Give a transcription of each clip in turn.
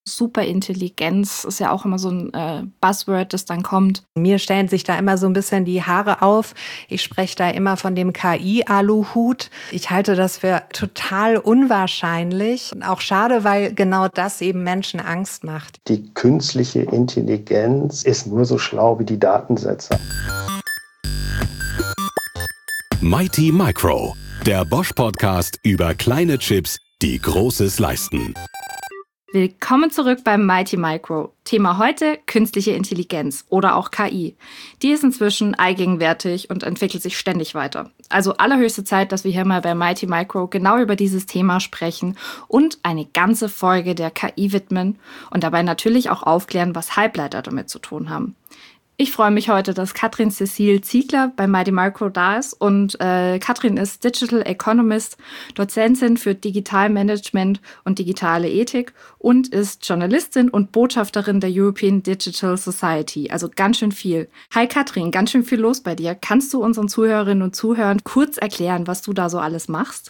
Superintelligenz ist ja auch immer so ein Buzzword, das dann kommt. Mir stellen sich da immer so ein bisschen die Haare auf. Ich spreche da immer von dem KI-Aluhut. Ich halte das für total unwahrscheinlich und auch schade, weil genau das eben Menschen Angst macht. Die künstliche Intelligenz ist nur so schlau wie die Datensätze. Mighty Micro, der Bosch-Podcast über kleine Chips, die Großes leisten. Willkommen zurück beim Mighty Micro. Thema heute: künstliche Intelligenz oder auch KI. Die ist inzwischen allgegenwärtig und entwickelt sich ständig weiter. Also allerhöchste Zeit, dass wir hier mal bei Mighty Micro genau über dieses Thema sprechen und eine ganze Folge der KI widmen und dabei natürlich auch aufklären, was Halbleiter damit zu tun haben. Ich freue mich heute, dass Katrin Cecile Ziegler bei Mighty Micro da ist. Und Katrin ist Digital Economist, Dozentin für Digitalmanagement und digitale Ethik und ist Journalistin und Botschafterin der European Digital Society. Also ganz schön viel. Hi Katrin, ganz schön viel los bei dir. Kannst du unseren Zuhörerinnen und Zuhörern kurz erklären, was du da so alles machst?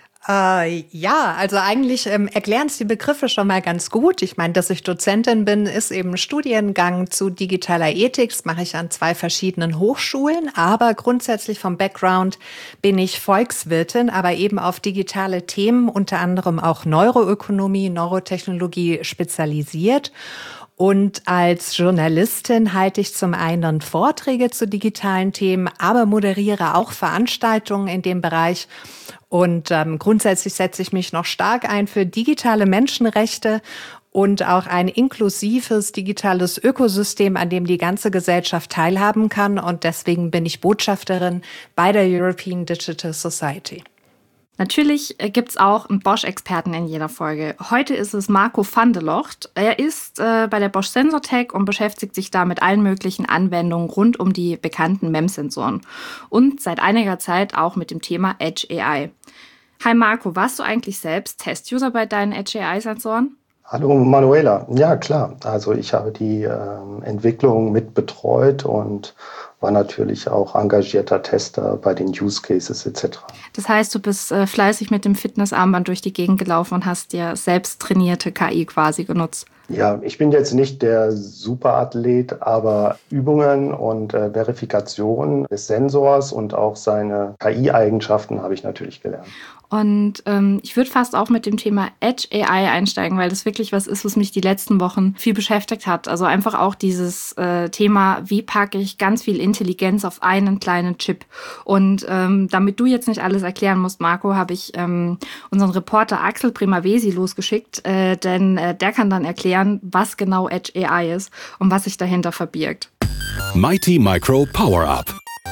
Ja, also eigentlich erklären es die Begriffe schon mal ganz gut. Ich meine, dass ich Dozentin bin, ist eben ein Studiengang zu digitaler Ethik. Das mache ich an 2 verschiedenen Hochschulen. Aber grundsätzlich vom Background bin ich Volkswirtin, aber eben auf digitale Themen, unter anderem auch Neuroökonomie, Neurotechnologie spezialisiert. Und als Journalistin halte ich zum einen Vorträge zu digitalen Themen, aber moderiere auch Veranstaltungen in dem Bereich. Und grundsätzlich setze ich mich noch stark ein für digitale Menschenrechte und auch ein inklusives digitales Ökosystem, an dem die ganze Gesellschaft teilhaben kann. Und deswegen bin ich Botschafterin bei der European Digital Society. Natürlich gibt's auch einen Bosch-Experten in jeder Folge. Heute ist es Marco van der Locht. Er ist bei der Bosch Sensortech und beschäftigt sich da mit allen möglichen Anwendungen rund um die bekannten MEMS-Sensoren. Und seit einiger Zeit auch mit dem Thema Edge AI. Hi Marco, warst du eigentlich selbst Test-User bei deinen Edge AI-Sensoren? Hallo Manuela, ja klar, also ich habe die Entwicklung mit betreut und war natürlich auch engagierter Tester bei den Use Cases etc. Das heißt, du bist fleißig mit dem Fitnessarmband durch die Gegend gelaufen und hast dir selbst trainierte KI quasi genutzt. Ja, ich bin jetzt nicht der Superathlet, aber Übungen und Verifikation des Sensors und auch seine KI-Eigenschaften habe ich natürlich gelernt. Und ich würde fast auch mit dem Thema Edge AI einsteigen, weil das wirklich was ist, was mich die letzten Wochen viel beschäftigt hat. Also einfach auch dieses Thema, wie packe ich ganz viel Intelligenz auf einen kleinen Chip. Und damit du jetzt nicht alles erklären musst, Marco, habe ich unseren Reporter Axel Primavesi losgeschickt, denn der kann dann erklären, was genau Edge AI ist und was sich dahinter verbirgt. Mighty Micro Power-Up.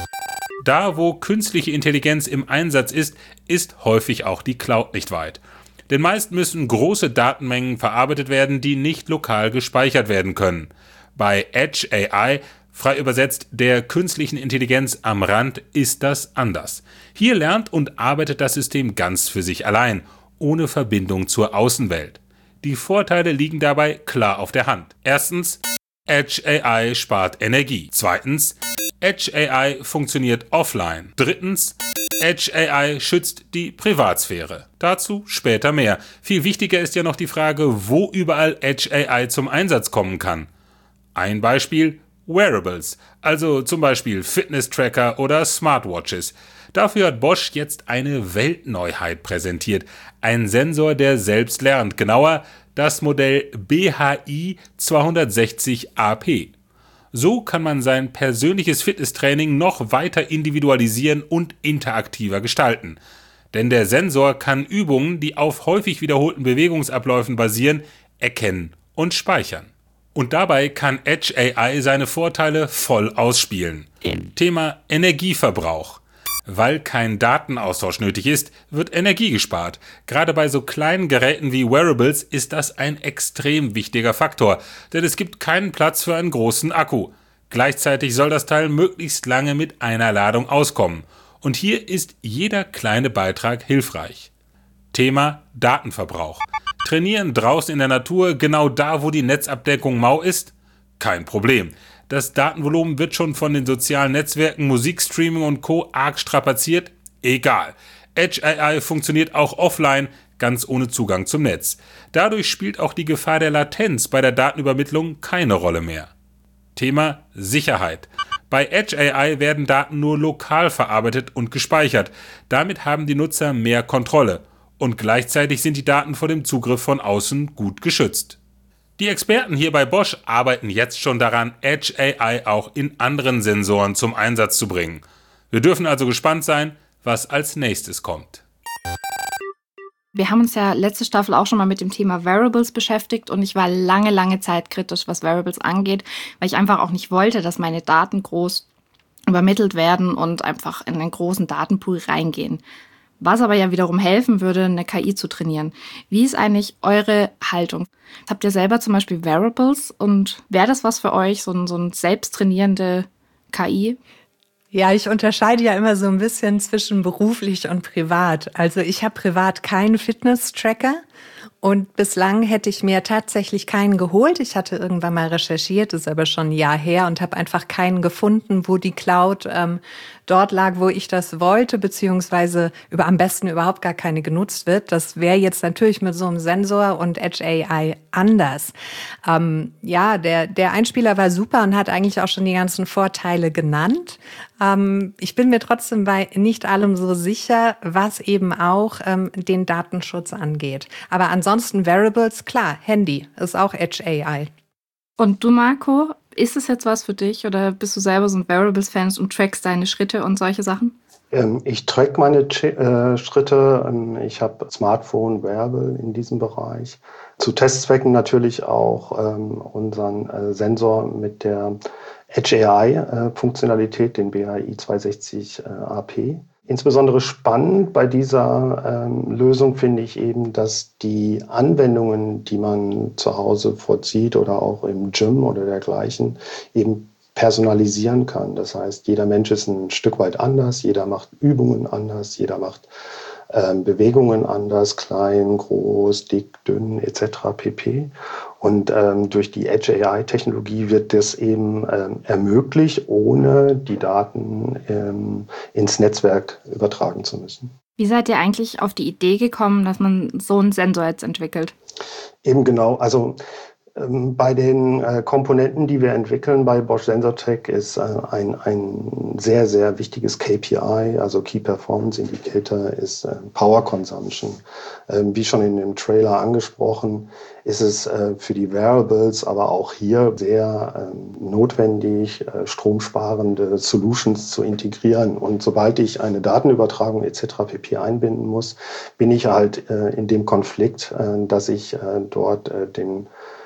Da, wo künstliche Intelligenz im Einsatz ist, ist häufig auch die Cloud nicht weit. Denn meist müssen große Datenmengen verarbeitet werden, die nicht lokal gespeichert werden können. Bei Edge AI, frei übersetzt der künstlichen Intelligenz am Rand, ist das anders. Hier lernt und arbeitet das System ganz für sich allein, ohne Verbindung zur Außenwelt. Die Vorteile liegen dabei klar auf der Hand. Erstens, Edge AI spart Energie. Zweitens, Edge AI funktioniert offline. Drittens, Edge AI schützt die Privatsphäre. Dazu später mehr. Viel wichtiger ist ja noch die Frage, wo überall Edge AI zum Einsatz kommen kann. Ein Beispiel: Wearables, also zum Beispiel Fitness-Tracker oder Smartwatches. Dafür hat Bosch jetzt eine Weltneuheit präsentiert. Ein Sensor, der selbst lernt. Genauer, das Modell BHI 260 AP. So kann man sein persönliches Fitnesstraining noch weiter individualisieren und interaktiver gestalten. Denn der Sensor kann Übungen, die auf häufig wiederholten Bewegungsabläufen basieren, erkennen und speichern. Und dabei kann Edge AI seine Vorteile voll ausspielen. Thema Energieverbrauch. Weil kein Datenaustausch nötig ist, wird Energie gespart. Gerade bei so kleinen Geräten wie Wearables ist das ein extrem wichtiger Faktor, denn es gibt keinen Platz für einen großen Akku. Gleichzeitig soll das Teil möglichst lange mit einer Ladung auskommen. Und hier ist jeder kleine Beitrag hilfreich. Thema Datenverbrauch. Trainieren draußen in der Natur, genau da, wo die Netzabdeckung mau ist? Kein Problem. Das Datenvolumen wird schon von den sozialen Netzwerken, Musikstreaming und Co. arg strapaziert? Egal. Edge AI funktioniert auch offline, ganz ohne Zugang zum Netz. Dadurch spielt auch die Gefahr der Latenz bei der Datenübermittlung keine Rolle mehr. Thema Sicherheit. Bei Edge AI werden Daten nur lokal verarbeitet und gespeichert. Damit haben die Nutzer mehr Kontrolle. Und gleichzeitig sind die Daten vor dem Zugriff von außen gut geschützt. Die Experten hier bei Bosch arbeiten jetzt schon daran, Edge AI auch in anderen Sensoren zum Einsatz zu bringen. Wir dürfen also gespannt sein, was als nächstes kommt. Wir haben uns ja letzte Staffel auch schon mal mit dem Thema Wearables beschäftigt und ich war lange Zeit kritisch, was Wearables angeht, weil ich einfach auch nicht wollte, dass meine Daten groß übermittelt werden und einfach in einen großen Datenpool reingehen. Was aber ja wiederum helfen würde, eine KI zu trainieren. Wie ist eigentlich eure Haltung? Habt ihr selber zum Beispiel Wearables und wäre das was für euch, so ein selbsttrainierende KI? Ja, ich unterscheide ja immer so ein bisschen zwischen beruflich und privat. Also ich habe privat keinen Fitness-Tracker und bislang hätte ich mir tatsächlich keinen geholt. Ich hatte irgendwann mal recherchiert, ist aber schon ein Jahr her und habe einfach keinen gefunden, wo die Cloud dort lag, wo ich das wollte, beziehungsweise am besten überhaupt gar keine genutzt wird. Das wäre jetzt natürlich mit so einem Sensor und Edge AI anders. Der Einspieler war super und hat eigentlich auch schon die ganzen Vorteile genannt. Ich bin mir trotzdem bei nicht allem so sicher, was eben auch den Datenschutz angeht. Aber ansonsten Wearables, klar, Handy ist auch Edge AI. Und du, Marco, ist es jetzt was für dich oder bist du selber so ein Wearables-Fan und trackst deine Schritte und solche Sachen? Ich track meine Schritte. Ich habe Smartphone, Wearable in diesem Bereich. Zu Testzwecken natürlich auch unseren Sensor mit der Edge AI-Funktionalität, den BAI 260 AP. Insbesondere spannend bei dieser Lösung finde ich eben, dass die Anwendungen, die man zu Hause vollzieht oder auch im Gym oder dergleichen, eben personalisieren kann. Das heißt, jeder Mensch ist ein Stück weit anders, jeder macht Übungen anders, jeder macht Bewegungen anders, klein, groß, dick, dünn etc. pp. Und durch die Edge AI-Technologie wird das eben ermöglicht, ohne die Daten ins Netzwerk übertragen zu müssen. Wie seid ihr eigentlich auf die Idee gekommen, dass man so einen Sensor jetzt entwickelt? Eben genau, also bei den Komponenten, die wir entwickeln bei Bosch Sensortech, ist ein sehr, sehr wichtiges KPI, also Key Performance Indicator, ist Power Consumption. Wie schon in dem Trailer angesprochen, ist es für die Wearables, aber auch hier sehr notwendig, stromsparende Solutions zu integrieren. Und sobald ich eine Datenübertragung etc. pp. Einbinden muss, bin ich halt in dem Konflikt, dass ich dort den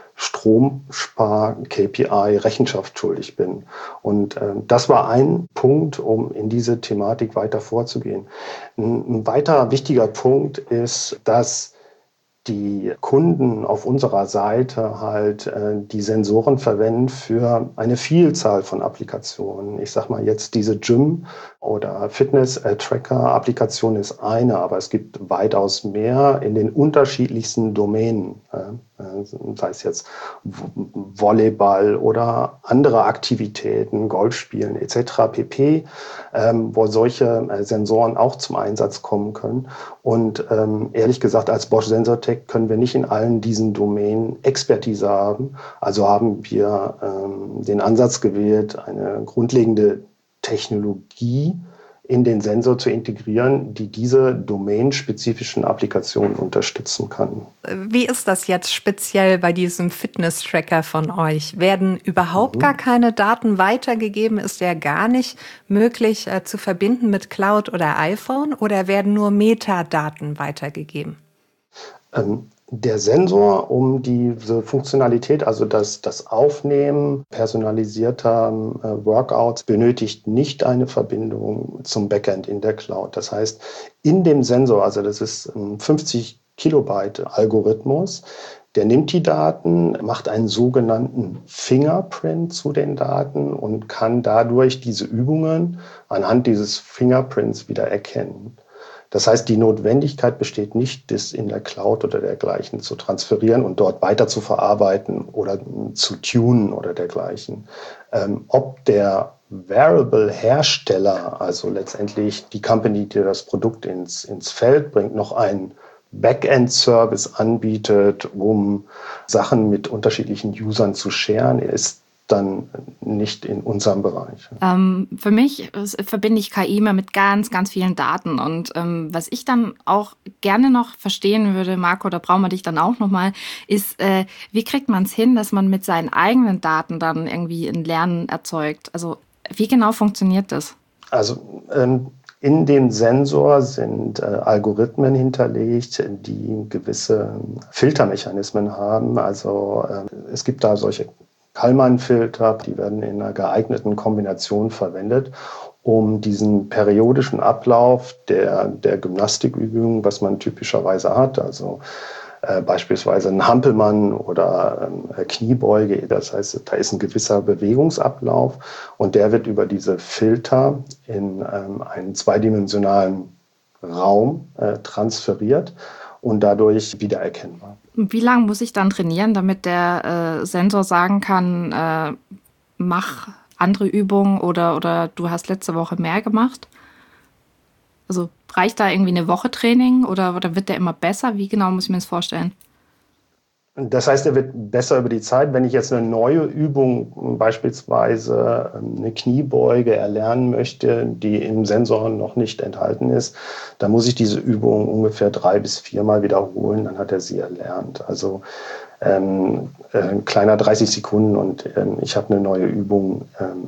Stromspar-KPI Rechenschaft schuldig bin. Und das war ein Punkt, um in diese Thematik weiter vorzugehen. Ein weiterer wichtiger Punkt ist, dass die Kunden auf unserer Seite halt die Sensoren verwenden für eine Vielzahl von Applikationen. Ich sag mal jetzt diese Gym- oder Fitness-Tracker-Applikation ist eine, aber es gibt weitaus mehr in den unterschiedlichsten Domänen. Sei es jetzt Volleyball oder andere Aktivitäten, Golfspielen etc. pp., wo solche Sensoren auch zum Einsatz kommen können. Und ehrlich gesagt, als Bosch Sensortech können wir nicht in allen diesen Domänen Expertise haben. Also haben wir den Ansatz gewählt, eine grundlegende Technologie in den Sensor zu integrieren, die diese domänenspezifischen Applikationen unterstützen kann. Wie ist das jetzt speziell bei diesem Fitness-Tracker von euch? Werden überhaupt gar keine Daten weitergegeben? Ist der gar nicht möglich zu verbinden mit Cloud oder iPhone oder werden nur Metadaten weitergegeben? Der Sensor, um diese Funktionalität, also das Aufnehmen personalisierter Workouts, benötigt nicht eine Verbindung zum Backend in der Cloud. Das heißt, in dem Sensor, also das ist ein 50 Kilobyte Algorithmus, der nimmt die Daten, macht einen sogenannten Fingerprint zu den Daten und kann dadurch diese Übungen anhand dieses Fingerprints wieder erkennen. Das heißt, die Notwendigkeit besteht nicht, das in der Cloud oder dergleichen zu transferieren und dort weiter zu verarbeiten oder zu tunen oder dergleichen. Ob der Wearable-Hersteller, also letztendlich die Company, die das Produkt ins Feld bringt, noch ein Backend-Service anbietet, um Sachen mit unterschiedlichen Usern zu sharen, ist dann nicht in unserem Bereich. Für mich verbinde ich KI immer mit ganz, ganz vielen Daten. Und was ich dann auch gerne noch verstehen würde, Marco, da brauchen wir dich dann auch nochmal, ist, wie kriegt man es hin, dass man mit seinen eigenen Daten dann irgendwie ein Lernen erzeugt? Also wie genau funktioniert das? Also in dem Sensor sind Algorithmen hinterlegt, die gewisse Filtermechanismen haben. Also es gibt da solche Kalman-Filter, die werden in einer geeigneten Kombination verwendet, um diesen periodischen Ablauf der Gymnastikübungen, was man typischerweise hat, also beispielsweise ein Hampelmann oder Kniebeuge, das heißt, da ist ein gewisser Bewegungsablauf und der wird über diese Filter in einen zweidimensionalen Raum transferiert und dadurch wiedererkennbar. Wie lange muss ich dann trainieren, damit der Sensor sagen kann, mach andere Übungen oder du hast letzte Woche mehr gemacht? Also reicht da irgendwie eine Woche Training oder wird der immer besser? Wie genau muss ich mir das vorstellen? Das heißt, er wird besser über die Zeit. Wenn ich jetzt eine neue Übung, beispielsweise eine Kniebeuge, erlernen möchte, die im Sensor noch nicht enthalten ist, dann muss ich diese Übung ungefähr 3 bis 4 Mal wiederholen, dann hat er sie erlernt. Also kleiner 30 Sekunden und ich habe eine neue Übung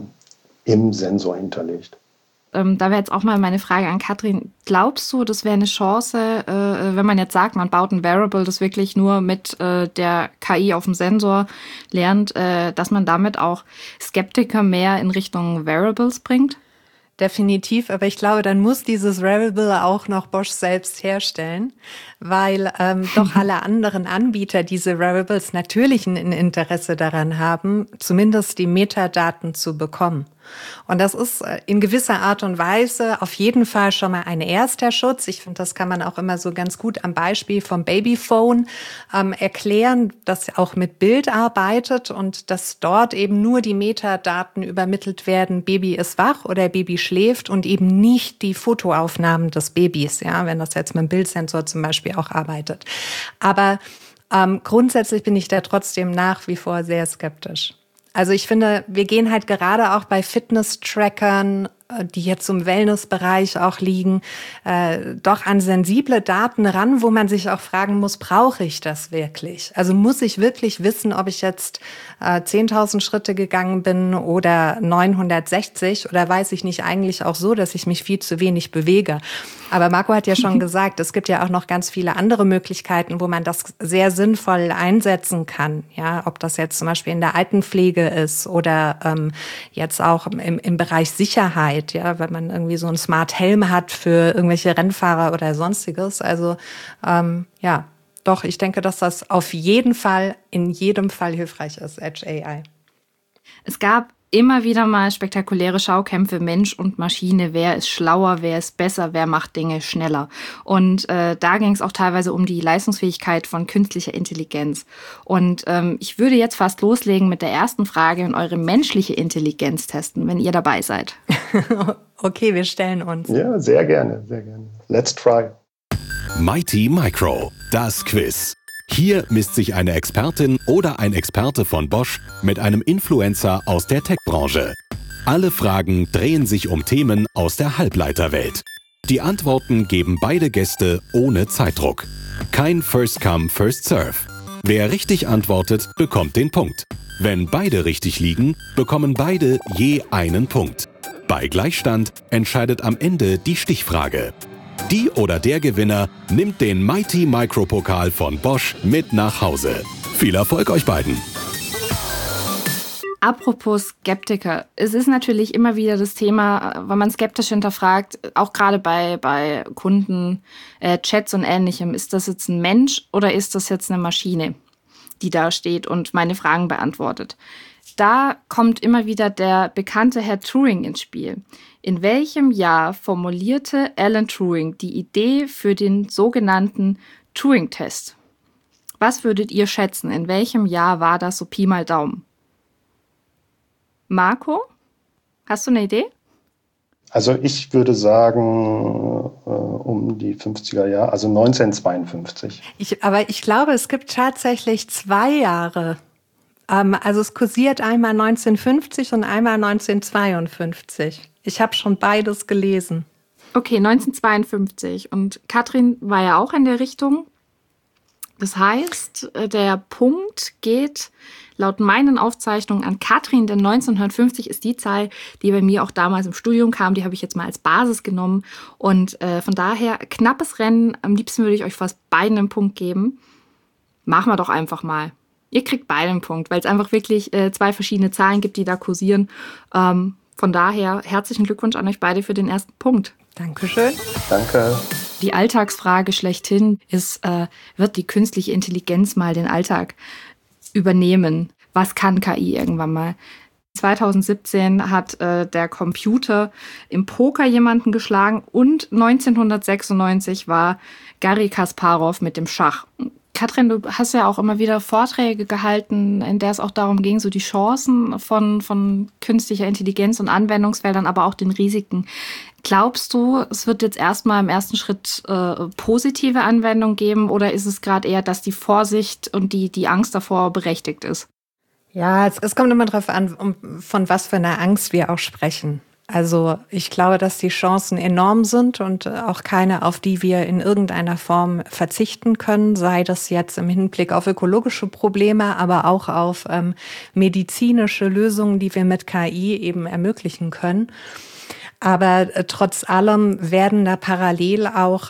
im Sensor hinterlegt. Da wäre jetzt auch mal meine Frage an Katrin. Glaubst du, das wäre eine Chance, wenn man jetzt sagt, man baut ein Wearable, das wirklich nur mit der KI auf dem Sensor lernt, dass man damit auch Skeptiker mehr in Richtung Wearables bringt? Definitiv, aber ich glaube, dann muss dieses Wearable auch noch Bosch selbst herstellen, weil doch alle anderen Anbieter diese Wearables natürlich ein Interesse daran haben, zumindest die Metadaten zu bekommen. Und das ist in gewisser Art und Weise auf jeden Fall schon mal ein erster Schutz. Ich finde, das kann man auch immer so ganz gut am Beispiel vom Babyphone erklären, das auch mit Bild arbeitet und dass dort eben nur die Metadaten übermittelt werden, Baby ist wach oder Baby schläft und eben nicht die Fotoaufnahmen des Babys, ja, wenn das jetzt mit dem Bildsensor zum Beispiel auch arbeitet. Aber grundsätzlich bin ich da trotzdem nach wie vor sehr skeptisch. Also ich finde, wir gehen halt gerade auch bei Fitness-Trackern, die jetzt im Wellness-Bereich auch liegen, doch an sensible Daten ran, wo man sich auch fragen muss, brauche ich das wirklich? Also muss ich wirklich wissen, ob ich jetzt 10.000 Schritte gegangen bin oder 960 oder weiß ich nicht eigentlich auch so, dass ich mich viel zu wenig bewege? Aber Marco hat ja schon gesagt, es gibt ja auch noch ganz viele andere Möglichkeiten, wo man das sehr sinnvoll einsetzen kann. Ja, ob das jetzt zum Beispiel in der Altenpflege ist oder jetzt auch im Bereich Sicherheit, ja, wenn man irgendwie so einen Smart Helm hat für irgendwelche Rennfahrer oder sonstiges. Also ja, doch, ich denke, dass das auf jeden Fall, in jedem Fall hilfreich ist, Edge AI. Es gab immer wieder mal spektakuläre Schaukämpfe Mensch und Maschine. Wer ist schlauer, wer ist besser, wer macht Dinge schneller? Und da ging es auch teilweise um die Leistungsfähigkeit von künstlicher Intelligenz. Und ich würde jetzt fast loslegen mit der ersten Frage und eure menschliche Intelligenz testen, wenn ihr dabei seid. Okay, wir stellen uns. Ja, sehr gerne, sehr gerne. Let's try. Mighty Micro, das Quiz. Hier misst sich eine Expertin oder ein Experte von Bosch mit einem Influencer aus der Tech-Branche. Alle Fragen drehen sich um Themen aus der Halbleiterwelt. Die Antworten geben beide Gäste ohne Zeitdruck. Kein First Come, First Serve. Wer richtig antwortet, bekommt den Punkt. Wenn beide richtig liegen, bekommen beide je einen Punkt. Bei Gleichstand entscheidet am Ende die Stichfrage. Die oder der Gewinner nimmt den Mighty Micro Pokal von Bosch mit nach Hause. Viel Erfolg euch beiden! Apropos Skeptiker, es ist natürlich immer wieder das Thema, wenn man skeptisch hinterfragt, auch gerade bei Kunden, Chats und Ähnlichem, ist das jetzt ein Mensch oder ist das jetzt eine Maschine, die da steht und meine Fragen beantwortet? Da kommt immer wieder der bekannte Herr Turing ins Spiel. In welchem Jahr formulierte Alan Turing die Idee für den sogenannten Turing-Test? Was würdet ihr schätzen? In welchem Jahr war das so Pi mal Daumen? Marco, hast du eine Idee? Also ich würde sagen, um die 50er Jahre, also 1952. Aber ich glaube, es gibt tatsächlich 2 Jahre. Also es kursiert einmal 1950 und einmal 1952. Ich habe schon beides gelesen. Okay, 1952. Und Katrin war ja auch in der Richtung. Das heißt, der Punkt geht laut meinen Aufzeichnungen an Katrin, denn 1950 ist die Zahl, die bei mir auch damals im Studium kam. Die habe ich jetzt mal als Basis genommen. Und von daher, knappes Rennen. Am liebsten würde ich euch fast beiden einen Punkt geben. Machen wir doch einfach mal. Ihr kriegt beide einen Punkt, weil es einfach wirklich 2 verschiedene Zahlen gibt, die da kursieren. Von daher, herzlichen Glückwunsch an euch beide für den ersten Punkt. Dankeschön. Danke. Die Alltagsfrage schlechthin ist, wird die künstliche Intelligenz mal den Alltag übernehmen? Was kann KI irgendwann mal? 2017 hat der Computer im Poker jemanden geschlagen und 1996 war Garry Kasparov mit dem Schach. Katrin, du hast ja auch immer wieder Vorträge gehalten, in der es auch darum ging, so die Chancen von künstlicher Intelligenz und Anwendungsfeldern, aber auch den Risiken. Glaubst du, es wird jetzt erstmal im ersten Schritt positive Anwendung geben oder ist es gerade eher, dass die Vorsicht und die Angst davor berechtigt ist? Ja, es kommt immer darauf an, von was für einer Angst wir auch sprechen. Also ich glaube, dass die Chancen enorm sind und auch keine, auf die wir in irgendeiner Form verzichten können, sei das jetzt im Hinblick auf ökologische Probleme, aber auch auf medizinische Lösungen, die wir mit KI eben ermöglichen können. Aber trotz allem werden da parallel auch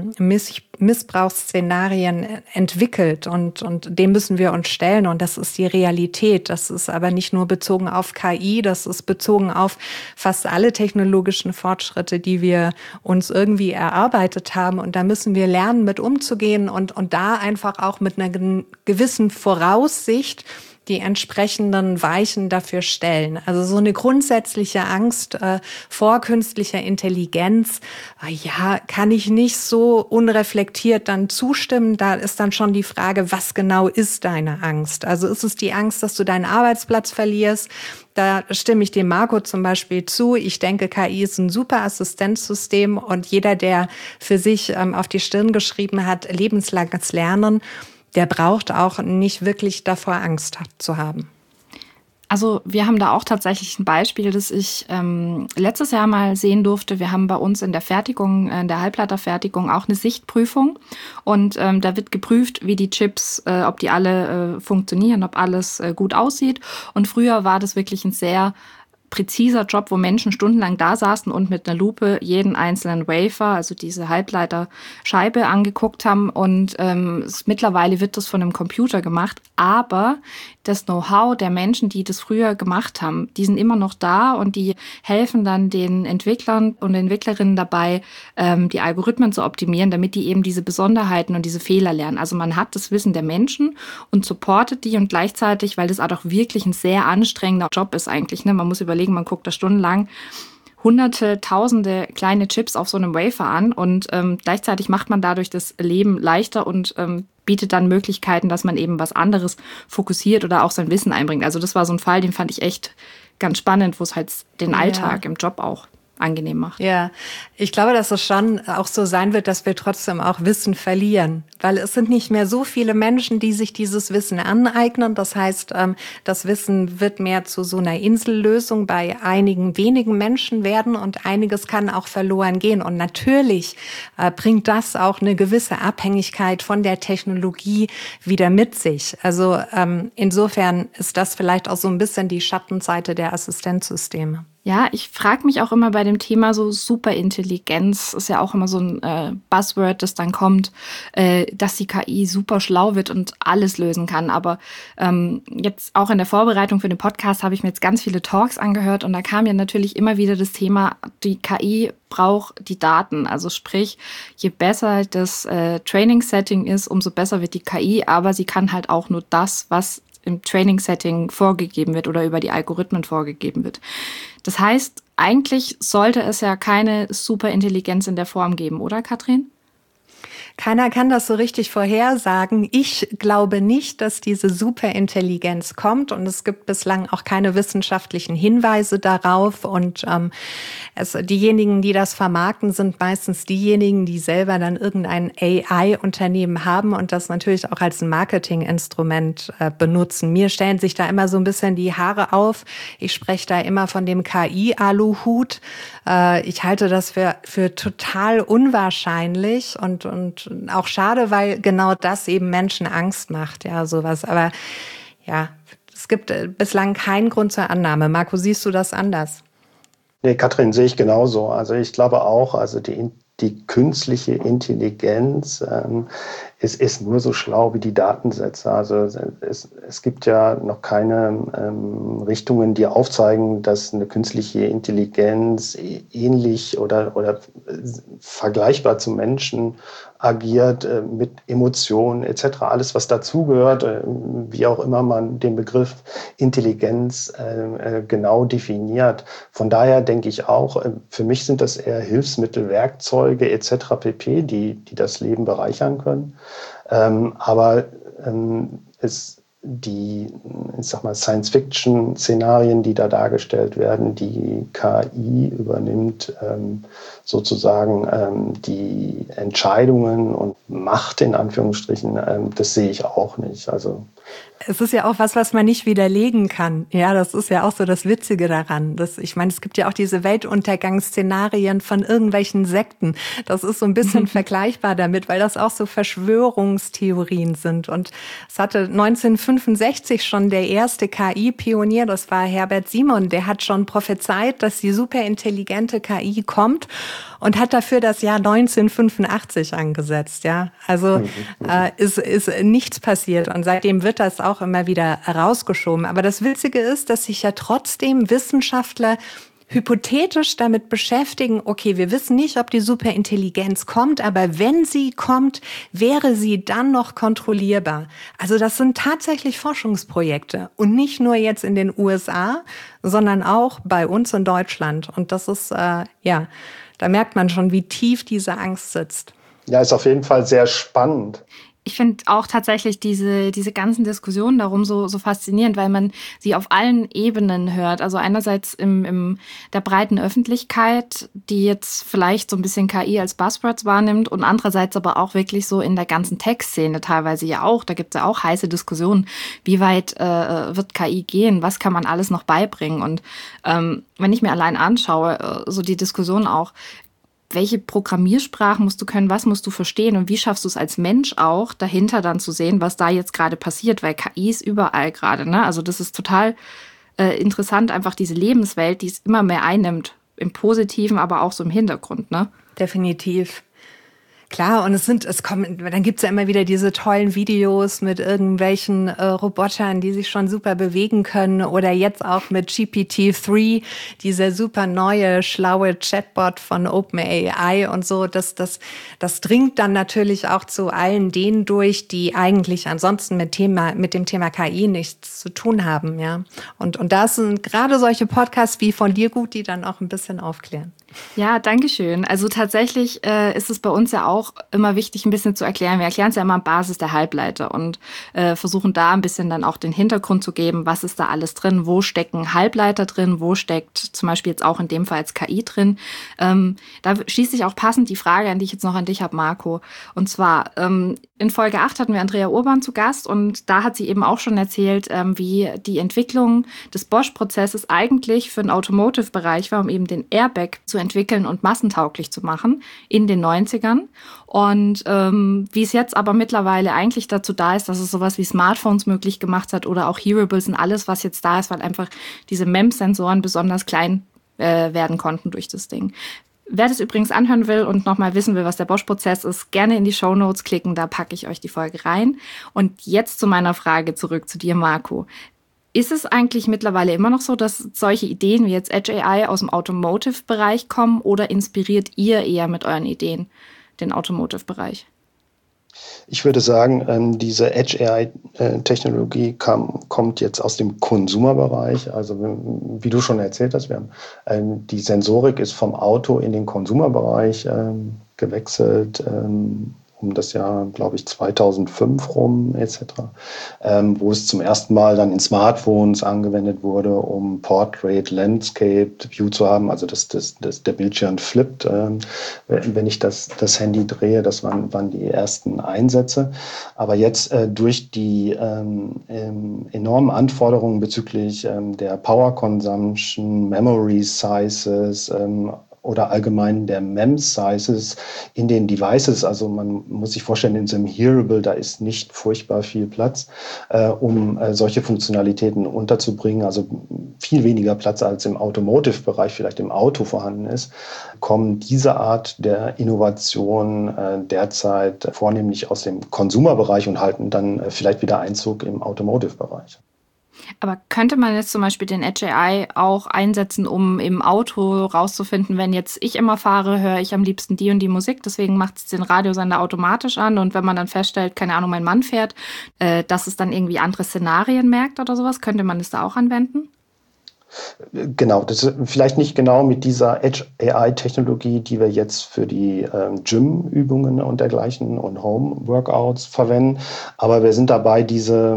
Missbrauchsszenarien entwickelt und dem müssen wir uns stellen und das ist die Realität. Das ist aber nicht nur bezogen auf KI, das ist bezogen auf fast alle technologischen Fortschritte, die wir uns irgendwie erarbeitet haben und da müssen wir lernen, mit umzugehen und da einfach auch mit einer gewissen Voraussicht die entsprechenden Weichen dafür stellen. Also so eine grundsätzliche Angst vor künstlicher Intelligenz, ja, kann ich nicht so unreflektiert dann zustimmen. Da ist dann schon die Frage, was genau ist deine Angst? Also ist es die Angst, dass du deinen Arbeitsplatz verlierst? Da stimme ich dem Marco zum Beispiel zu. Ich denke, KI ist ein super Assistenzsystem und jeder, der für sich auf die Stirn geschrieben hat, lebenslanges Lernen, der braucht auch nicht wirklich davor Angst zu haben. Also wir haben da auch tatsächlich ein Beispiel, das ich letztes Jahr mal sehen durfte. Wir haben bei uns in der Fertigung, in der Halbleiterfertigung auch eine Sichtprüfung. Und da wird geprüft, wie die Chips, ob die alle funktionieren, ob alles gut aussieht. Und früher war das wirklich ein sehr präziser Job, wo Menschen stundenlang da saßen und mit einer Lupe jeden einzelnen Wafer, also diese Halbleiterscheibe, angeguckt haben. Und mittlerweile wird das von einem Computer gemacht. Aber das Know-how der Menschen, die das früher gemacht haben, die sind immer noch da und die helfen dann den Entwicklern und Entwicklerinnen dabei, die Algorithmen zu optimieren, damit die eben diese Besonderheiten und diese Fehler lernen. Also man hat das Wissen der Menschen und supportet die und gleichzeitig, weil das auch wirklich ein sehr anstrengender Job ist eigentlich, ne? Man muss überlegen, man guckt da stundenlang Hunderte, Tausende kleine Chips auf so einem Wafer an und gleichzeitig macht man dadurch das Leben leichter und bietet dann Möglichkeiten, dass man eben was anderes fokussiert oder auch sein Wissen einbringt. Also das war so ein Fall, den fand ich echt ganz spannend, wo es halt den Alltag im Job auch angenehm macht. Ja, ich glaube, dass es schon auch so sein wird, dass wir trotzdem auch Wissen verlieren, weil es sind nicht mehr so viele Menschen, die sich dieses Wissen aneignen. Das heißt, das Wissen wird mehr zu so einer Insellösung bei einigen wenigen Menschen werden und einiges kann auch verloren gehen. Und natürlich bringt das auch eine gewisse Abhängigkeit von der Technologie wieder mit sich. Also insofern ist das vielleicht auch so ein bisschen die Schattenseite der Assistenzsysteme. Ja, ich frage mich auch immer bei dem Thema so Superintelligenz, ist ja auch immer so ein Buzzword, das dann kommt, dass die KI super schlau wird und alles lösen kann. Aber jetzt auch in der Vorbereitung für den Podcast habe ich mir jetzt ganz viele Talks angehört und da kam ja natürlich immer wieder das Thema, die KI braucht die Daten. Also sprich, je besser das Training-Setting ist, umso besser wird die KI, aber sie kann halt auch nur das, was im Training-Setting vorgegeben wird oder über die Algorithmen vorgegeben wird. Das heißt, eigentlich sollte es ja keine Superintelligenz in der Form geben, oder Katrin? Keiner kann das so richtig vorhersagen. Ich glaube nicht, dass diese Superintelligenz kommt und es gibt bislang auch keine wissenschaftlichen Hinweise darauf. Und diejenigen, die das vermarkten, sind meistens diejenigen, die selber dann irgendein AI-Unternehmen haben und das natürlich auch als ein Marketinginstrument benutzen. Mir stellen sich da immer so ein bisschen die Haare auf. Ich spreche da immer von dem KI-Aluhut. Ich halte das für total unwahrscheinlich und auch schade, weil genau das eben Menschen Angst macht, ja, sowas. Aber ja, es gibt bislang keinen Grund zur Annahme. Marco, siehst du das anders? Nee, Katrin, sehe ich genauso. Also ich glaube auch, also die künstliche Intelligenz ist nur so schlau wie die Datensätze. Also es gibt ja noch keine Richtungen, die aufzeigen, dass eine künstliche Intelligenz ähnlich oder vergleichbar zu Menschen agiert, mit Emotionen etc. Alles, was dazugehört, wie auch immer man den Begriff Intelligenz genau definiert. Von daher denke ich auch, für mich sind das eher Hilfsmittel, Werkzeuge etc. pp., die das Leben bereichern können. Aber ich sag mal, Science-Fiction-Szenarien, die da dargestellt werden, die KI übernimmt sozusagen die Entscheidungen und Macht in Anführungsstrichen, das sehe ich auch nicht. Also es ist ja auch was man nicht widerlegen kann. Ja, das ist ja auch so das Witzige daran. Ich meine, es gibt ja auch diese Weltuntergangsszenarien von irgendwelchen Sekten. Das ist so ein bisschen vergleichbar damit, weil das auch so Verschwörungstheorien sind. Und es hatte 1965 schon der erste KI-Pionier, das war Herbert Simon, der hat schon prophezeit, dass die superintelligente KI kommt und hat dafür das Jahr 1985 angesetzt. Ja, also ist nichts passiert und seitdem wird das auch immer wieder rausgeschoben. Aber das Witzige ist, dass sich ja trotzdem Wissenschaftler hypothetisch damit beschäftigen, okay, wir wissen nicht, ob die Superintelligenz kommt, aber wenn sie kommt, wäre sie dann noch kontrollierbar. Also das sind tatsächlich Forschungsprojekte und nicht nur jetzt in den USA, sondern auch bei uns in Deutschland. Und das ist, da merkt man schon, wie tief diese Angst sitzt. Ja, ist auf jeden Fall sehr spannend. Ich finde auch tatsächlich diese ganzen Diskussionen darum so faszinierend, weil man sie auf allen Ebenen hört. Also einerseits in der breiten Öffentlichkeit, die jetzt vielleicht so ein bisschen KI als Buzzwords wahrnimmt und andererseits aber auch wirklich so in der ganzen Tech-Szene teilweise ja auch. Da gibt es ja auch heiße Diskussionen, wie weit wird KI gehen, was kann man alles noch beibringen. Und wenn ich mir allein anschaue, so die Diskussion auch, welche Programmiersprachen musst du können, was musst du verstehen und wie schaffst du es als Mensch auch, dahinter dann zu sehen, was da jetzt gerade passiert, weil KI ist überall gerade, ne? Also das ist total interessant, einfach diese Lebenswelt, die es immer mehr einnimmt, im Positiven, aber auch so im Hintergrund, ne? Definitiv. Klar, und dann gibt's ja immer wieder diese tollen Videos mit irgendwelchen Robotern, die sich schon super bewegen können oder jetzt auch mit GPT-3, dieser super neue, schlaue Chatbot von OpenAI und so. Das dringt dann natürlich auch zu allen denen durch, die eigentlich ansonsten mit dem Thema KI nichts zu tun haben, ja. Und da sind gerade solche Podcasts wie von dir gut, die dann auch ein bisschen aufklären. Ja, danke schön. Also tatsächlich ist es bei uns ja auch immer wichtig, ein bisschen zu erklären. Wir erklären es ja immer an Basis der Halbleiter und versuchen da ein bisschen dann auch den Hintergrund zu geben, was ist da alles drin, wo stecken Halbleiter drin, wo steckt zum Beispiel jetzt auch in dem Fall jetzt KI drin. Da schließt sich auch passend die Frage, die ich jetzt noch an dich habe, Marco. Und zwar in Folge 8 hatten wir Andrea Urban zu Gast und da hat sie eben auch schon erzählt, wie die Entwicklung des Bosch-Prozesses eigentlich für den Automotive-Bereich war, um eben den Airbag zu entwickeln und massentauglich zu machen in den 90ern. Und wie es jetzt aber mittlerweile eigentlich dazu da ist, dass es sowas wie Smartphones möglich gemacht hat oder auch Hearables und alles, was jetzt da ist, weil einfach diese MEMS-Sensoren besonders klein werden konnten durch das Ding. Wer das übrigens anhören will und nochmal wissen will, was der Bosch-Prozess ist, gerne in die Shownotes klicken, da packe ich euch die Folge rein. Und jetzt zu meiner Frage zurück zu dir, Marco. Ist es eigentlich mittlerweile immer noch so, dass solche Ideen wie jetzt Edge AI aus dem Automotive-Bereich kommen oder inspiriert ihr eher mit euren Ideen den Automotive-Bereich? Ich würde sagen, diese Edge AI-Technologie kommt jetzt aus dem Konsumerbereich. Also wie du schon erzählt hast, die Sensorik ist vom Auto in den Konsumerbereich gewechselt. um das Jahr, glaube ich, 2005 rum etc., wo es zum ersten Mal dann in Smartphones angewendet wurde, um Portrait, Landscape View zu haben, also dass der Bildschirm flippt, wenn ich das Handy drehe. Das waren die ersten Einsätze. Aber jetzt durch die enormen Anforderungen bezüglich der Power Consumption, Memory Sizes, oder allgemein der MEMS-Sizes in den Devices. Also man muss sich vorstellen, in so einem Hearable, da ist nicht furchtbar viel Platz, um solche Funktionalitäten unterzubringen. Also viel weniger Platz als im Automotive-Bereich vielleicht im Auto vorhanden ist, kommen diese Art der Innovation derzeit vornehmlich aus dem Consumer-Bereich und halten dann vielleicht wieder Einzug im Automotive-Bereich. Aber könnte man jetzt zum Beispiel den Edge AI auch einsetzen, um im Auto rauszufinden, wenn jetzt ich immer fahre, höre ich am liebsten die und die Musik, deswegen macht es den Radiosender automatisch an, und wenn man dann feststellt, keine Ahnung, mein Mann fährt, dass es dann irgendwie andere Szenarien merkt oder sowas, könnte man das da auch anwenden? Genau, das ist vielleicht nicht genau mit dieser Edge AI-Technologie, die wir jetzt für die Gym-Übungen und dergleichen und Home-Workouts verwenden, aber wir sind dabei, diese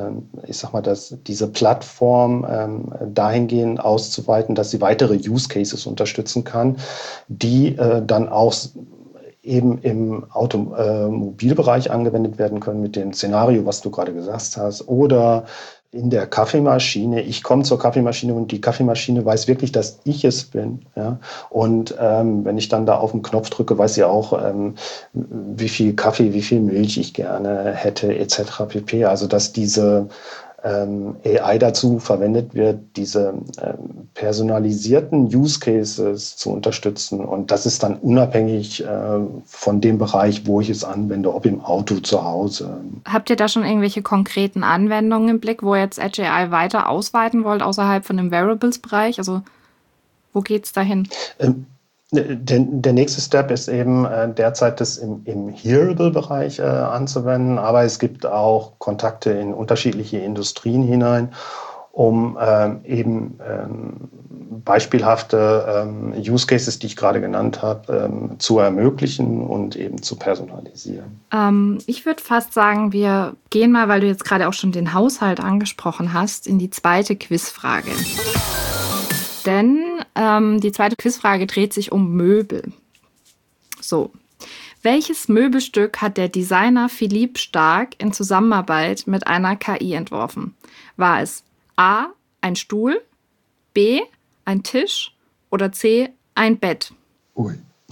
Plattform dahingehend auszuweiten, dass sie weitere Use Cases unterstützen kann, die dann auch eben im Automobilbereich angewendet werden können mit dem Szenario, was du gerade gesagt hast, oder in der Kaffeemaschine. Ich komme zur Kaffeemaschine und die Kaffeemaschine weiß wirklich, dass ich es bin. Ja? Und wenn ich dann da auf den Knopf drücke, weiß sie auch, wie viel Kaffee, wie viel Milch ich gerne hätte, etc. pp. Also dass diese AI dazu verwendet wird, diese personalisierten Use Cases zu unterstützen. Und das ist dann unabhängig von dem Bereich, wo ich es anwende, ob im Auto, zu Hause. Habt ihr da schon irgendwelche konkreten Anwendungen im Blick, wo ihr jetzt Edge AI weiter ausweiten wollt, außerhalb von dem Wearables-Bereich? Also wo geht's dahin? Der nächste Step ist eben derzeit das im Hearable-Bereich anzuwenden, aber es gibt auch Kontakte in unterschiedliche Industrien hinein, um eben beispielhafte Use Cases, die ich gerade genannt habe, zu ermöglichen und eben zu personalisieren. Ich würde fast sagen, wir gehen mal, weil du jetzt gerade auch schon den Haushalt angesprochen hast, in die zweite Quizfrage. Denn die zweite Quizfrage dreht sich um Möbel. So, welches Möbelstück hat der Designer Philippe Starck in Zusammenarbeit mit einer KI entworfen? War es A, ein Stuhl, B, ein Tisch oder C, ein Bett? Ui.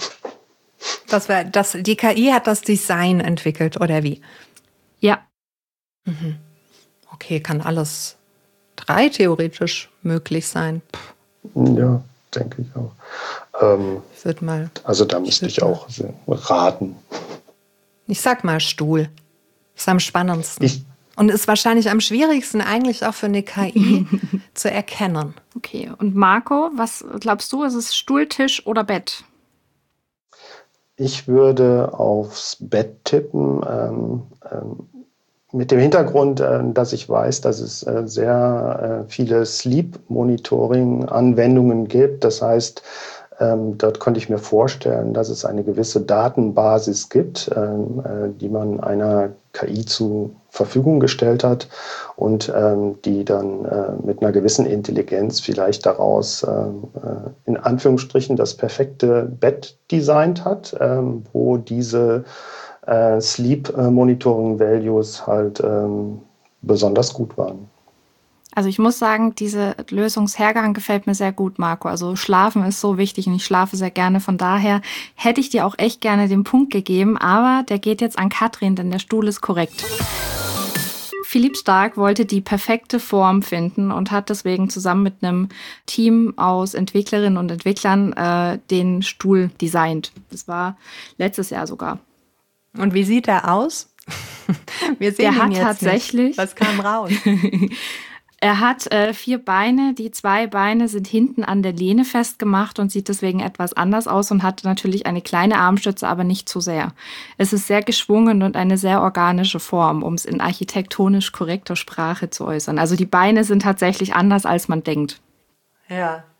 Die KI hat das Design entwickelt, oder wie? Ja. Mhm. Okay, kann alles 3 theoretisch möglich sein. Ja, denke ich auch. Ich würde mal. Also da müsste ich auch raten. Ich sag mal Stuhl. Ist am spannendsten. Und ist wahrscheinlich am schwierigsten eigentlich auch für eine KI zu erkennen. Okay, und Marco, was glaubst du, ist es Stuhl, Tisch oder Bett? Ich würde aufs Bett tippen, mit dem Hintergrund, dass ich weiß, dass es sehr viele Sleep-Monitoring-Anwendungen gibt. Das heißt, dort könnte ich mir vorstellen, dass es eine gewisse Datenbasis gibt, die man einer KI zur Verfügung gestellt hat und die dann mit einer gewissen Intelligenz vielleicht daraus in Anführungsstrichen das perfekte Bett designt hat, wo diese Sleep Monitoring Values halt besonders gut waren. Also ich muss sagen, dieser Lösungshergang gefällt mir sehr gut, Marco. Also Schlafen ist so wichtig und ich schlafe sehr gerne. Von daher hätte ich dir auch echt gerne den Punkt gegeben, aber der geht jetzt an Katrin, denn der Stuhl ist korrekt. Philippe Starck wollte die perfekte Form finden und hat deswegen zusammen mit einem Team aus Entwicklerinnen und Entwicklern den Stuhl designt. Das war letztes Jahr sogar. Und wie sieht er aus? Wir sehen ihn jetzt tatsächlich nicht. Was kam raus? Er hat 4 Beine. Die 2 Beine sind hinten an der Lehne festgemacht und sieht deswegen etwas anders aus und hat natürlich eine kleine Armstütze, aber nicht zu sehr. Es ist sehr geschwungen und eine sehr organische Form, um es in architektonisch korrekter Sprache zu äußern. Also die Beine sind tatsächlich anders, als man denkt. Ja.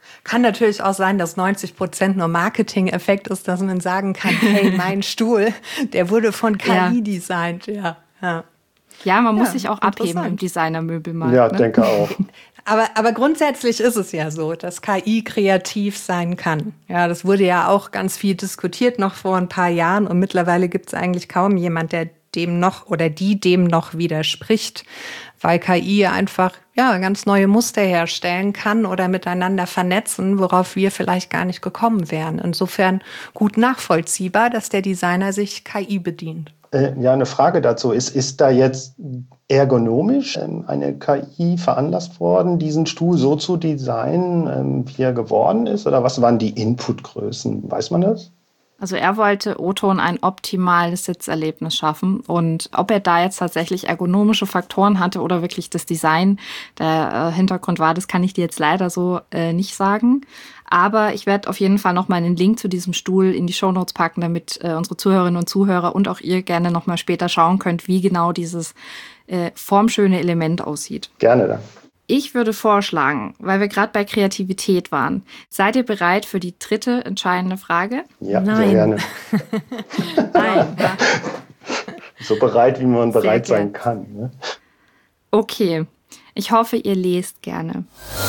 Kann natürlich auch sein, dass 90% nur Marketing-Effekt ist, dass man sagen kann, hey, mein Stuhl, der wurde von KI designt. Ja, man muss sich auch abheben im Designermöbelmarkt. Ja, ne? denke auch. Aber grundsätzlich ist es ja so, dass KI kreativ sein kann. Ja, das wurde ja auch ganz viel diskutiert noch vor ein paar Jahren und mittlerweile gibt es eigentlich kaum jemand, der dem noch oder die dem noch widerspricht, weil KI einfach ganz neue Muster herstellen kann oder miteinander vernetzen, worauf wir vielleicht gar nicht gekommen wären. Insofern gut nachvollziehbar, dass der Designer sich KI bedient. Eine Frage dazu. Ist da jetzt ergonomisch eine KI veranlasst worden, diesen Stuhl so zu designen, wie er geworden ist? Oder was waren die Inputgrößen? Weiß man das? Also er wollte O-Ton ein optimales Sitzerlebnis schaffen. Und ob er da jetzt tatsächlich ergonomische Faktoren hatte oder wirklich das Design, der Hintergrund war, das kann ich dir jetzt leider so nicht sagen. Aber ich werde auf jeden Fall nochmal einen Link zu diesem Stuhl in die Shownotes packen, damit unsere Zuhörerinnen und Zuhörer und auch ihr gerne nochmal später schauen könnt, wie genau dieses formschöne Element aussieht. Gerne dann. Ich würde vorschlagen, weil wir gerade bei Kreativität waren, seid ihr bereit für die dritte entscheidende Frage? Ja, Nein. sehr gerne. Nein. Ja. So bereit, wie man bereit sein kann. Ne? Okay, ich hoffe, ihr lest gerne.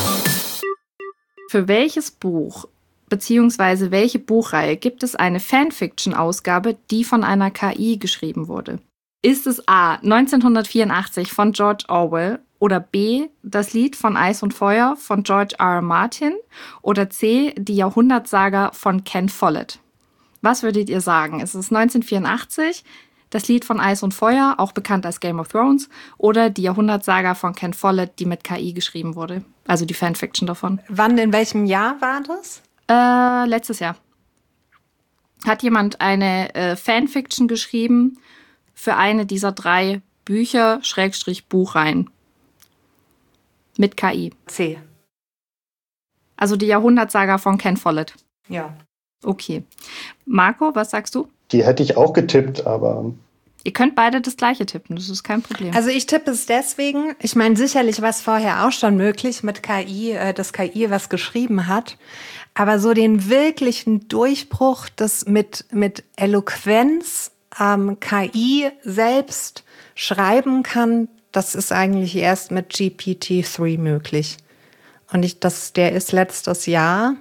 Für welches Buch bzw. welche Buchreihe gibt es eine Fanfiction-Ausgabe, die von einer KI geschrieben wurde? Ist es A. 1984 von George Orwell oder B. Das Lied von Eis und Feuer von George R. R. Martin oder C. Die Jahrhundertsaga von Ken Follett? Was würdet ihr sagen? Ist es 1984, das Lied von Eis und Feuer, auch bekannt als Game of Thrones, oder die Jahrhundertsaga von Ken Follett, die mit KI geschrieben wurde? Also die Fanfiction davon. Wann, in welchem Jahr war das? Letztes Jahr. Hat jemand eine Fanfiction geschrieben für eine dieser 3 Bücher, Buchreihen. Mit KI. C. Also die Jahrhundertsaga von Ken Follett. Ja. Okay. Marco, was sagst du? Die hätte ich auch getippt, aber... Ihr könnt beide das gleiche tippen, das ist kein Problem. Also ich tippe es deswegen, ich meine, sicherlich war es vorher auch schon möglich mit KI, dass KI was geschrieben hat, aber so den wirklichen Durchbruch, das mit Eloquenz KI selbst schreiben kann, das ist eigentlich erst mit GPT-3 möglich. Und der ist letztes Jahr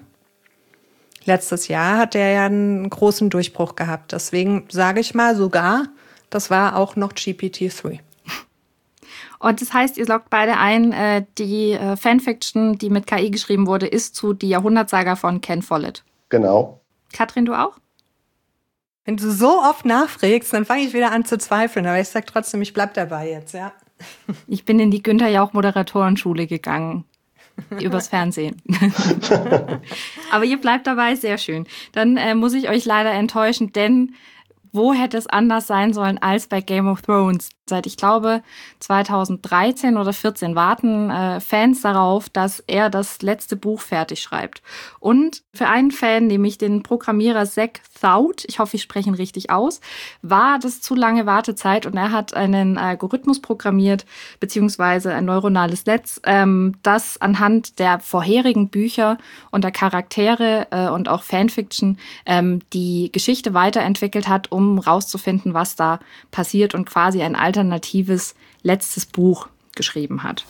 hat der ja einen großen Durchbruch gehabt. Deswegen sage ich mal sogar, das war auch noch GPT-3. Und das heißt, ihr loggt beide ein, die Fanfiction, die mit KI geschrieben wurde, ist zu die Jahrhundertsaga von Ken Follett. Genau. Katrin, du auch? Wenn du so oft nachfragst, dann fange ich wieder an zu zweifeln. Aber ich sage trotzdem, ich bleib dabei jetzt, ja. Ich bin in die Günther Jauch Moderatorenschule gegangen. Übers Fernsehen. Aber ihr bleibt dabei, sehr schön. Dann muss ich euch leider enttäuschen, denn wo hätte es anders sein sollen als bei Game of Thrones? Seit, ich glaube, 2013 oder 2014 warten Fans darauf, dass er das letzte Buch fertig schreibt. Und für einen Fan, nämlich den Programmierer Zach Thout, ich hoffe, ich spreche ihn richtig aus, war das zu lange Wartezeit und er hat einen Algorithmus programmiert, beziehungsweise ein neuronales Netz, das anhand der vorherigen Bücher und der Charaktere und auch Fanfiction die Geschichte weiterentwickelt hat, um rauszufinden, was da passiert und quasi ein alternatives letztes Buch geschrieben hat.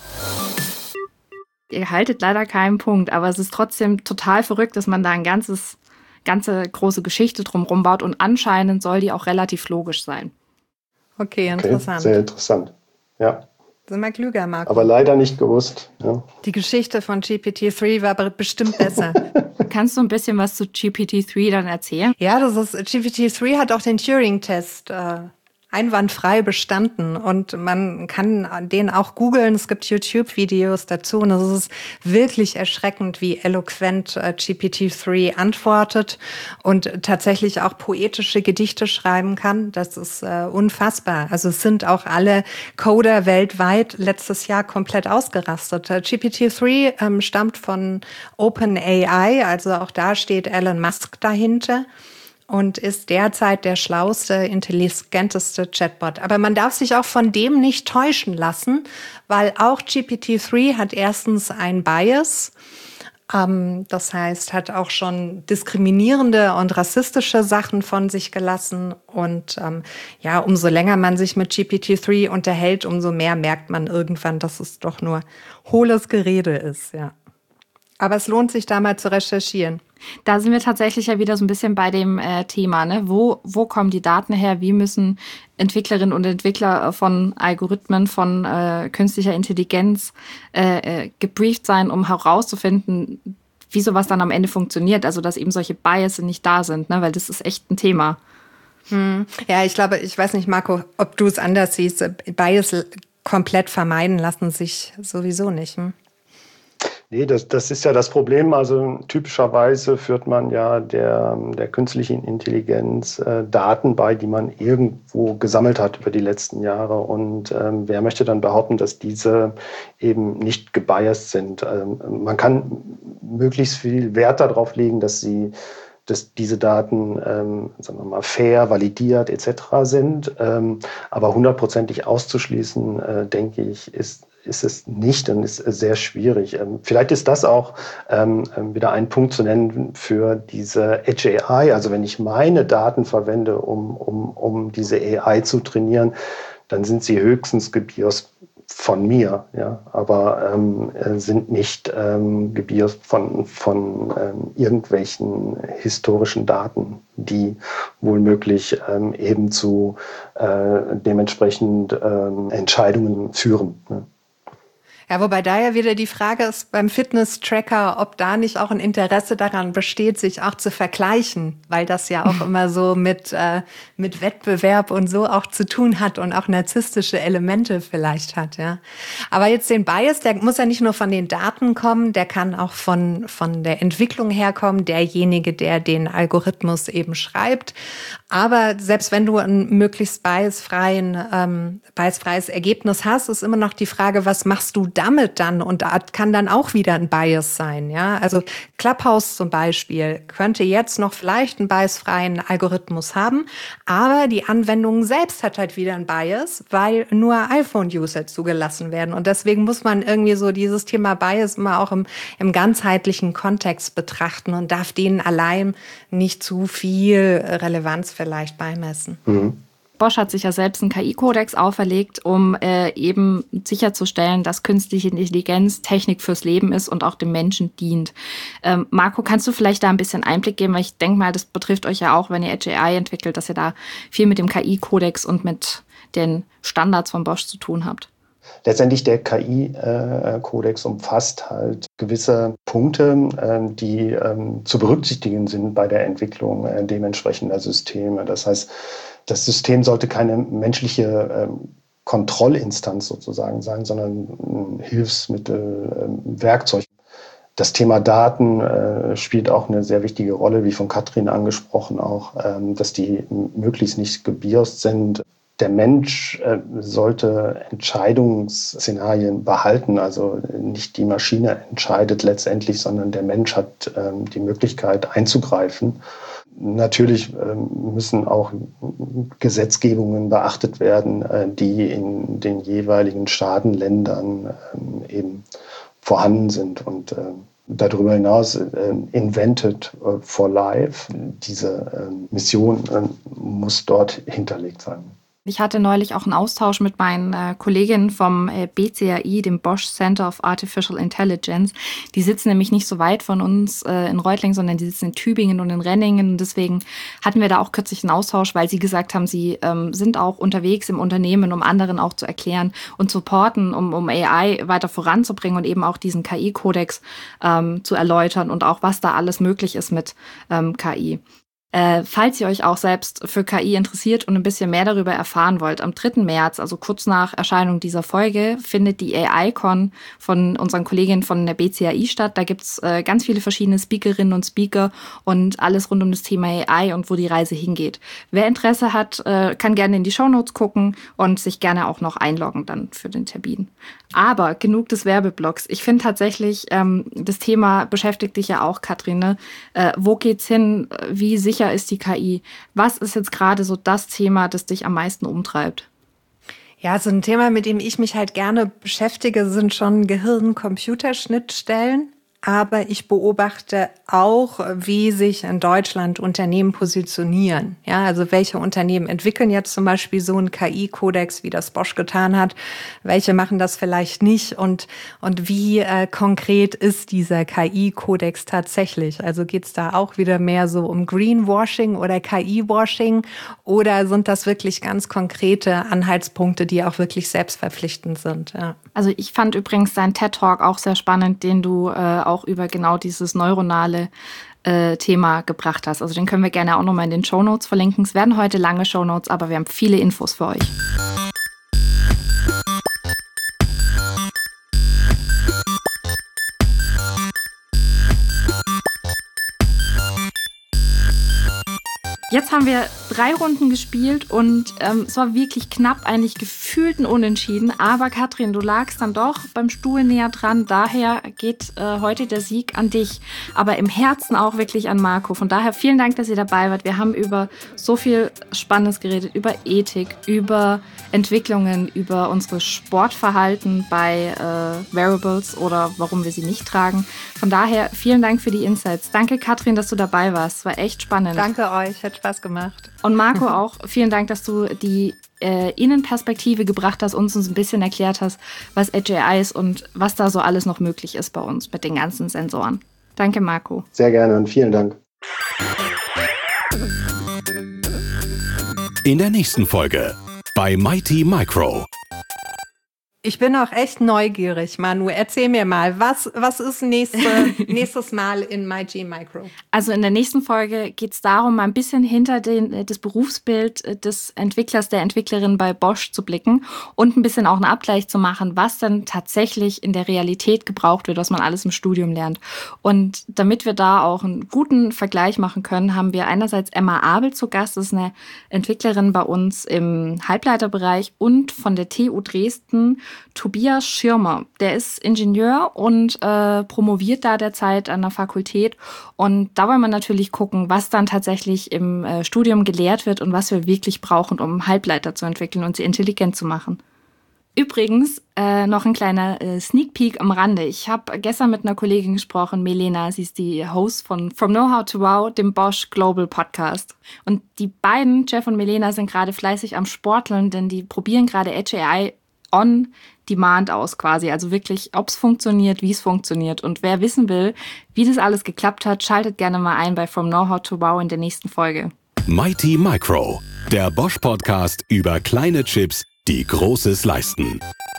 Ihr haltet leider keinen Punkt, aber es ist trotzdem total verrückt, dass man da eine ganze große Geschichte drumherum baut und anscheinend soll die auch relativ logisch sein. Okay, interessant. Sehr interessant, ja. Sind wir klüger, Marco. Aber leider nicht gewusst. Ja. Die Geschichte von GPT-3 war bestimmt besser. Kannst du ein bisschen was zu GPT-3 dann erzählen? Ja, GPT-3 hat auch den Turing-Test einwandfrei bestanden und man kann den auch googeln. Es gibt YouTube-Videos dazu und es ist wirklich erschreckend, wie eloquent GPT-3 antwortet und tatsächlich auch poetische Gedichte schreiben kann. Das ist unfassbar. Also es sind auch alle Coder weltweit letztes Jahr komplett ausgerastet. GPT-3 stammt von OpenAI, also auch da steht Elon Musk dahinter. Und ist derzeit der schlauste, intelligenteste Chatbot. Aber man darf sich auch von dem nicht täuschen lassen, weil auch GPT-3 hat erstens ein Bias. Das heißt, hat auch schon diskriminierende und rassistische Sachen von sich gelassen. Und umso länger man sich mit GPT-3 unterhält, umso mehr merkt man irgendwann, dass es doch nur hohles Gerede ist. Ja. Aber es lohnt sich, da mal zu recherchieren. Da sind wir tatsächlich ja wieder so ein bisschen bei dem Thema, ne? Wo kommen die Daten her? Wie müssen Entwicklerinnen und Entwickler von Algorithmen, von künstlicher Intelligenz gebrieft sein, um herauszufinden, wie sowas dann am Ende funktioniert? Also, dass eben solche Biases nicht da sind, ne? Weil das ist echt ein Thema. Ja, ich glaube, ich weiß nicht, Marco, ob du es anders siehst. Bias komplett vermeiden lassen sich sowieso nicht. Nee, das ist ja das Problem. Also typischerweise führt man ja der künstlichen Intelligenz Daten bei, die man irgendwo gesammelt hat über die letzten Jahre. Und wer möchte dann behaupten, dass diese eben nicht gebiased sind? Man kann möglichst viel Wert darauf legen, dass diese Daten, sagen wir mal, fair, validiert etc. sind. Aber hundertprozentig auszuschließen, denke ich, ist es nicht und ist sehr schwierig. Vielleicht ist das auch wieder ein Punkt zu nennen für diese Edge AI. Also wenn ich meine Daten verwende, um diese AI zu trainieren, dann sind sie höchstens gebiased von mir, ja, aber sind nicht gebiased von irgendwelchen historischen Daten, die wohl möglich eben zu dementsprechend Entscheidungen führen. Ne? Ja, wobei da ja wieder die Frage ist beim Fitness-Tracker, ob da nicht auch ein Interesse daran besteht, sich auch zu vergleichen, weil das ja auch immer so mit Wettbewerb und so auch zu tun hat und auch narzisstische Elemente vielleicht hat, ja. Aber jetzt den Bias, der muss ja nicht nur von den Daten kommen, der kann auch von der Entwicklung herkommen, derjenige, der den Algorithmus eben schreibt. Aber selbst wenn du ein möglichst biasfreies Ergebnis hast, ist immer noch die Frage, was machst du damit dann? Und da kann dann auch wieder ein Bias sein, ja. Also Clubhouse zum Beispiel könnte jetzt noch vielleicht einen biasfreien Algorithmus haben, aber die Anwendung selbst hat halt wieder einen Bias, weil nur iPhone-User zugelassen werden. Und deswegen muss man irgendwie so dieses Thema Bias immer auch im ganzheitlichen Kontext betrachten und darf denen allein nicht zu viel Relevanz vielleicht beimessen. Bosch hat sich ja selbst einen KI-Kodex auferlegt, um eben sicherzustellen, dass künstliche Intelligenz Technik fürs Leben ist und auch dem Menschen dient. Marco, kannst du vielleicht da ein bisschen Einblick geben? Weil ich denke mal, das betrifft euch ja auch, wenn ihr Edge AI entwickelt, dass ihr da viel mit dem KI-Kodex und mit den Standards von Bosch zu tun habt. Letztendlich der KI-Kodex umfasst halt gewisse Punkte, die zu berücksichtigen sind bei der Entwicklung dementsprechender Systeme. Das heißt, das System sollte keine menschliche Kontrollinstanz sozusagen sein, sondern ein Hilfsmittel, Werkzeug. Das Thema Daten spielt auch eine sehr wichtige Rolle, wie von Katrin angesprochen auch, dass die möglichst nicht gebiased sind. Der Mensch sollte Entscheidungsszenarien behalten, also nicht die Maschine entscheidet letztendlich, sondern der Mensch hat die Möglichkeit einzugreifen. Natürlich müssen auch Gesetzgebungen beachtet werden, die in den jeweiligen Staatenländern eben vorhanden sind. Und darüber hinaus Invented for Life, diese Mission muss dort hinterlegt sein. Ich hatte neulich auch einen Austausch mit meinen Kolleginnen vom BCAI, dem Bosch Center of Artificial Intelligence. Die sitzen nämlich nicht so weit von uns in Reutlingen, sondern die sitzen in Tübingen und in Renningen. Und deswegen hatten wir da auch kürzlich einen Austausch, weil sie gesagt haben, sie sind auch unterwegs im Unternehmen, um anderen auch zu erklären und supporten, um AI weiter voranzubringen und eben auch diesen KI-Kodex zu erläutern und auch, was da alles möglich ist mit KI. Falls ihr euch auch selbst für KI interessiert und ein bisschen mehr darüber erfahren wollt, am 3. März, also kurz nach Erscheinung dieser Folge, findet die AI-Con von unseren Kolleginnen von der BCAI statt. Da gibt's ganz viele verschiedene Speakerinnen und Speaker und alles rund um das Thema AI und wo die Reise hingeht. Wer Interesse hat, kann gerne in die Shownotes gucken und sich gerne auch noch einloggen dann für den Termin. Aber genug des Werbeblocks. Ich finde tatsächlich, das Thema beschäftigt dich ja auch, Katrin. Ne? Wo geht's hin? Wie sicher ist die KI? Was ist jetzt gerade so das Thema, das dich am meisten umtreibt? Ja, so ein Thema, mit dem ich mich halt gerne beschäftige, sind schon Gehirn-Computerschnittstellen. aber ich beobachte auch, wie sich in Deutschland Unternehmen positionieren. Ja, also welche Unternehmen entwickeln jetzt zum Beispiel so einen KI-Kodex, wie das Bosch getan hat, welche machen das vielleicht nicht und wie konkret ist dieser KI-Kodex tatsächlich? Also geht's da auch wieder mehr so um Greenwashing oder KI-Washing oder sind das wirklich ganz konkrete Anhaltspunkte, die auch wirklich selbstverpflichtend sind? Ja. Also ich fand übrigens deinen TED-Talk auch sehr spannend, den du auch über genau dieses neuronale Thema gebracht hast. Also den können wir gerne auch nochmal in den Shownotes verlinken. Es werden heute lange Shownotes, aber wir haben viele Infos für euch. Jetzt haben wir 3 Runden gespielt und es war wirklich knapp, eigentlich gefühlt ein Unentschieden. Aber Katrin, du lagst dann doch beim Stuhl näher dran. Daher geht heute der Sieg an dich, aber im Herzen auch wirklich an Marco. Von daher vielen Dank, dass ihr dabei wart. Wir haben über so viel Spannendes geredet, über Ethik, über Entwicklungen, über unsere Sportverhalten bei Wearables oder warum wir sie nicht tragen. Von daher vielen Dank für die Insights. Danke, Katrin, dass du dabei warst. Es war echt spannend. Danke euch, hat Spaß gemacht. Und Marco auch, vielen Dank, dass du die Innenperspektive gebracht hast, uns ein bisschen erklärt hast, was Edge AI ist und was da so alles noch möglich ist bei uns mit den ganzen Sensoren. Danke, Marco. Sehr gerne und vielen Dank. In der nächsten Folge bei Mighty Micro. Ich bin auch echt neugierig, Manu. Erzähl mir mal, was ist nächstes Mal in Mighty Micro? Also in der nächsten Folge geht es darum, mal ein bisschen hinter das Berufsbild des Entwicklers, der Entwicklerin bei Bosch zu blicken und ein bisschen auch einen Abgleich zu machen, was dann tatsächlich in der Realität gebraucht wird, was man alles im Studium lernt. Und damit wir da auch einen guten Vergleich machen können, haben wir einerseits Emma Abel zu Gast. Das ist eine Entwicklerin bei uns im Halbleiterbereich und von der TU Dresden Tobias Schirmer. Der ist Ingenieur und promoviert da derzeit an der Fakultät. Und da wollen wir natürlich gucken, was dann tatsächlich im Studium gelehrt wird und was wir wirklich brauchen, um Halbleiter zu entwickeln und sie intelligent zu machen. Übrigens, noch ein kleiner Sneak Peek am Rande. Ich habe gestern mit einer Kollegin gesprochen, Melena, sie ist die Host von From Know-How to Wow, dem Bosch Global Podcast. Und die beiden, Jeff und Melena, sind gerade fleißig am Sporteln, denn die probieren gerade Edge AI on Demand aus quasi. Also wirklich, ob es funktioniert, wie es funktioniert. Und wer wissen will, wie das alles geklappt hat, schaltet gerne mal ein bei From Know-How to Wow in der nächsten Folge. Mighty Micro, der Bosch-Podcast über kleine Chips, die Großes leisten.